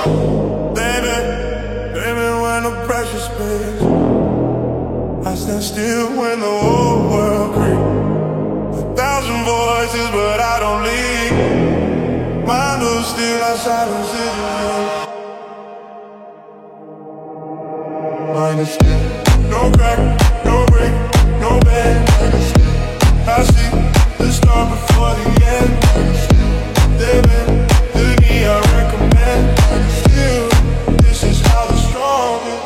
Baby, baby, when the pressure space, I stand still when the whole world creeps. 1,000 voices, but I don't leave. Mine are still outside of city. Mine is still no crack, no break, no bend. I see the start before the end. Living the me I recommend. Still, this is how the strongest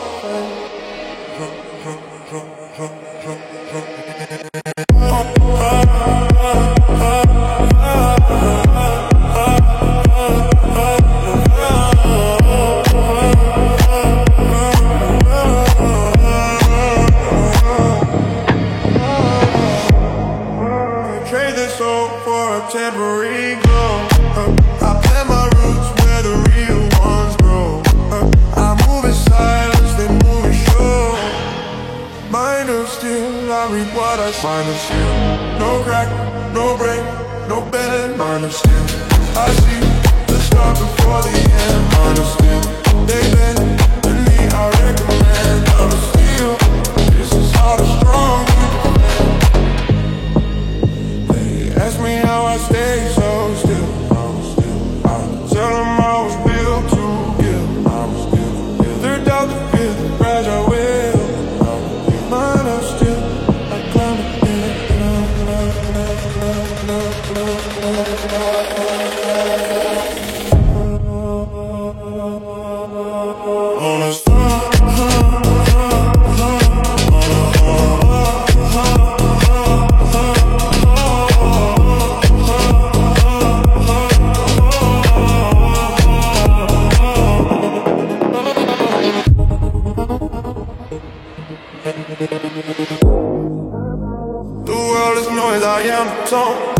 trade this soul for a temporary glow. I plant my roots where the real ones grow. I move in silence, they move in show. Mind of steel, I reap what I find of steel. No crack, no break, no bend. Mind of steel, I see the start before the end. Mind of steel, they bend, and me I recommend. Mind of steel, this is how the strong ask me how I stay so still. I tell them I was built to give. Third out the fifth, fragile will. Mine are still, I climb on a star. The world is noise, I am the tone.